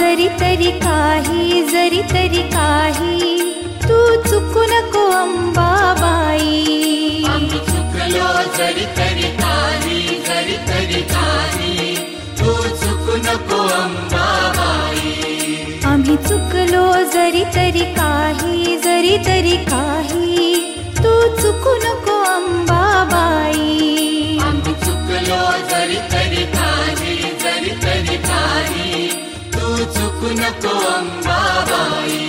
जरी तरी काही तू चुकू नको अंबाबाई. आम्ही चुकलो जरी तरी काही तू चुकू नको अंबाबाई. आम्ही चुकलो जरी तरी काही तू चुकू नको अंबाबाई. आम्ही चुकलो जरी तरी काही तू चुकू नको अंबाबाई.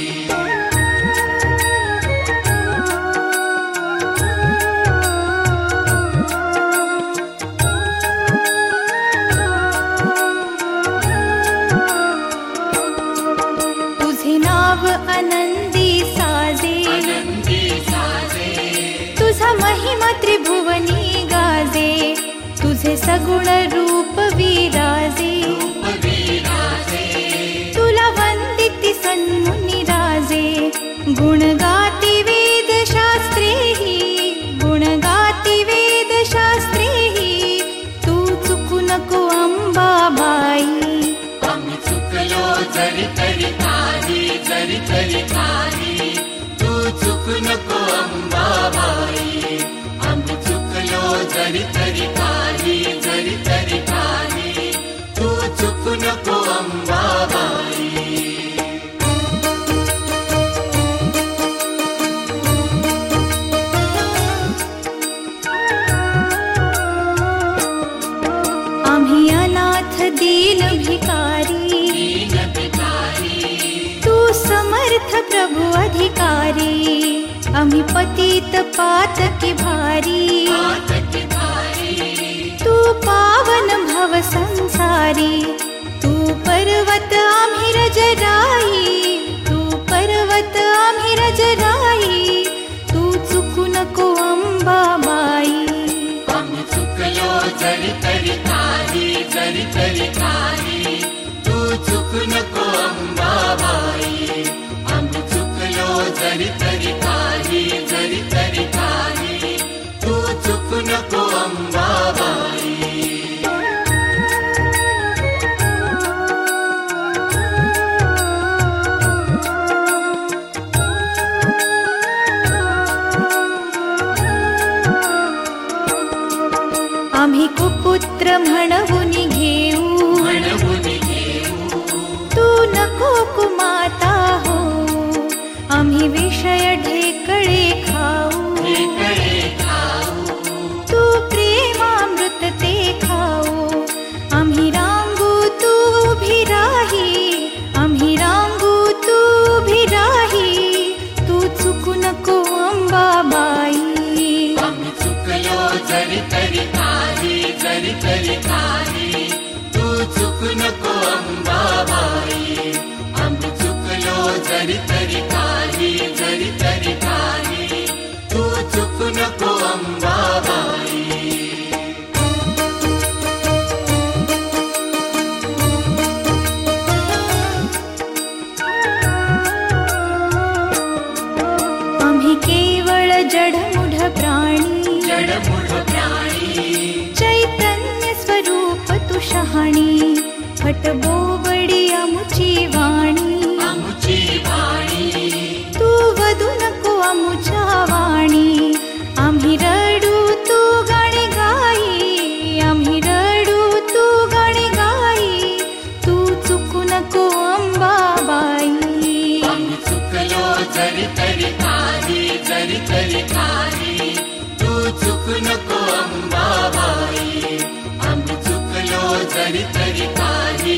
तुझे नाव आनंदी साजे, तुझा महिमा त्रिभुवनी गाजे, तुझे सगुण रूप विराजे. तुला वंदिती सन्मुनी राजे, गुण गाती वेदशास्त्रेहि, तू चुकू नको अंबाबाई. आम्ही चुकलो जरी तरी काही तू चुकू नको अंबाबाई. आम्ही चुकलो जरी तरी काही तू चुकू नको अंबाबाई. आम्ही अनाथ दीन भिकारी, तू समर्थ प्रभु अधिकारी. आम्ही पतित पातकी भारी, तू पावन भव संसारी. तू पर्वत आम्ही रजराई, तू चुकू नको अंबाबाई. आम्ही चुकलो जरी तरी काही तू चुकू नको अंबाबाई. आम्ही चुकलो जरी तरी काही तू चुकू नको अंबाबाई. आम्ही कुपुत्र म्हणवून घेऊ, तू नको कुमाता हो. आम्ही विषय ढेकळे खाऊ, तू प्रेमामृत ते खाऊ. आम्ही रांगू तू उभी राही, तू चुकू नको अंबाबाई. आम्ही चुकलो जरी तरी काही तू चुकू नको अंबाबाई. आम्ही चुकलो जरी तरी काही तू चुकू नको अंबाबाई. आम्ही केवळ जडमूढ प्राणी, चैतन्य स्वरूप तू शहाणी. फट बोबडी अमुची वाणी, तू वदू नको अमुच्या वाणी. आम्ही रडू तू गाणी गाई, तू चुकू नको अंबाबाई. आम्ही चुकलो जरी तरी काही तू चुकू नको अंबाबाई. आम्ही चुकलो जरी तरी काही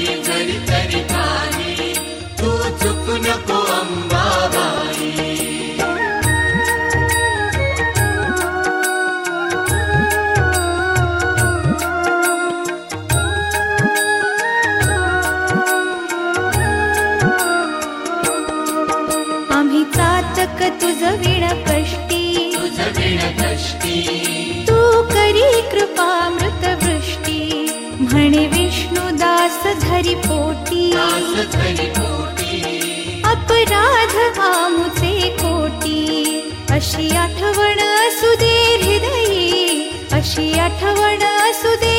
तू चुकू नको अंबाबाई. आम्ही चातक तुझ विण कष्टी, तू करी कृपामृत वृष्टी. म्हणे विष्णुदास धरी पोटी, अपराध आमुचे कोटी. अशी आठवण असू दे हृदयी, अशी आठवण असू दे